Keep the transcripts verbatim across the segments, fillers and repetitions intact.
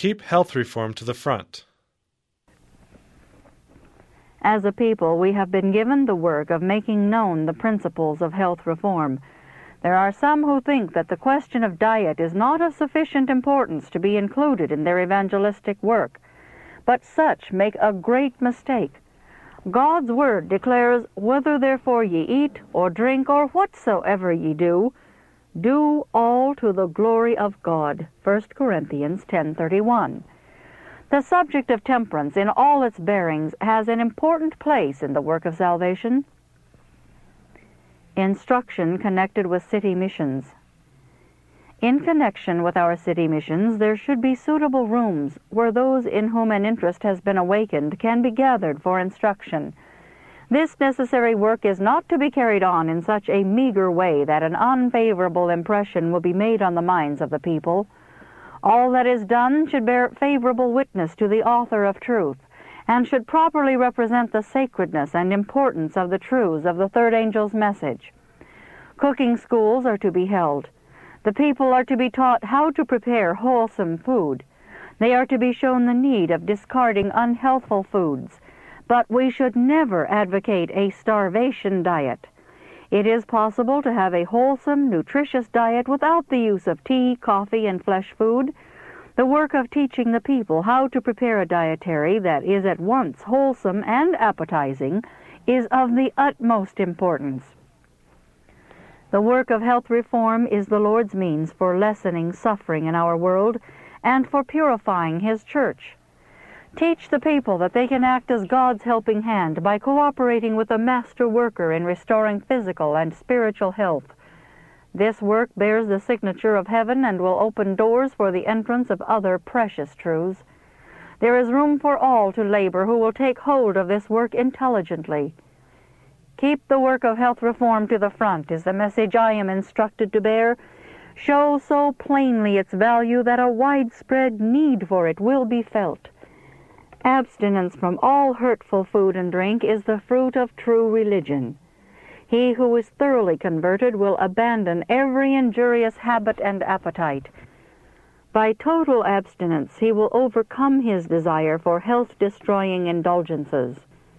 Keep health reform to the front. As a people, we have been given the work of making known the principles of health reform. There are some who think that the question of diet is not of sufficient importance to be included in their evangelistic work, but such make a great mistake. God's word declares, "Whether therefore ye eat, or drink, or whatsoever ye do, do all to the glory of God." First Corinthians ten thirty-one. The subject of temperance in all its bearings has an important place in the work of salvation. Instruction connected with city missions. In connection with our city missions, there should be suitable rooms where those in whom an interest has been awakened can be gathered for instruction. This necessary work is not to be carried on in such a meager way that an unfavorable impression will be made on the minds of the people. All that is done should bear favorable witness to the author of truth, and should properly represent the sacredness and importance of the truths of the third angel's message. Cooking schools are to be held. The people are to be taught how to prepare wholesome food. They are to be shown the need of discarding unhealthful foods, but we should never advocate a starvation diet. It is possible to have a wholesome, nutritious diet without the use of tea, coffee, and flesh food. The work of teaching the people how to prepare a dietary that is at once wholesome and appetizing is of the utmost importance. The work of health reform is the Lord's means for lessening suffering in our world and for purifying His church. Teach the people that they can act as God's helping hand by cooperating with the Master Worker in restoring physical and spiritual health. This work bears the signature of heaven and will open doors for the entrance of other precious truths. There is room for all to labor who will take hold of this work intelligently. Keep the work of health reform to the front is the message I am instructed to bear. Show so plainly its value that a widespread need for it will be felt. Abstinence from all hurtful food and drink is the fruit of true religion. He who is thoroughly converted will abandon every injurious habit and appetite. By total abstinence, he will overcome his desire for health-destroying indulgences.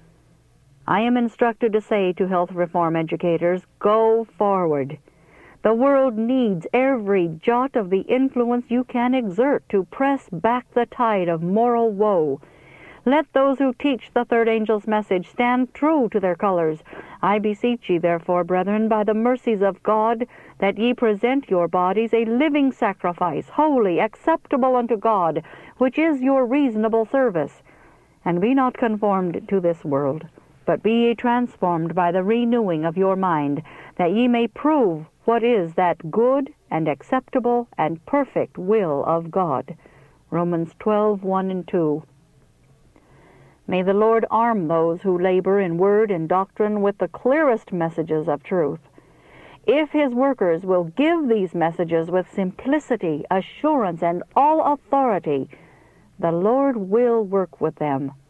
I am instructed to say to health reform educators, go forward. The world needs every jot of the influence you can exert to press back the tide of moral woe. Let those who teach the third angel's message stand true to their colors. I beseech ye, therefore, brethren, by the mercies of God, that ye present your bodies a living sacrifice, holy, acceptable unto God, which is your reasonable service. And be not conformed to this world, but be ye transformed by the renewing of your mind, that ye may prove what is that good and acceptable and perfect will of God. Romans twelve, one and two. May the Lord arm those who labor in word and doctrine with the clearest messages of truth. If His workers will give these messages with simplicity, assurance, and all authority, the Lord will work with them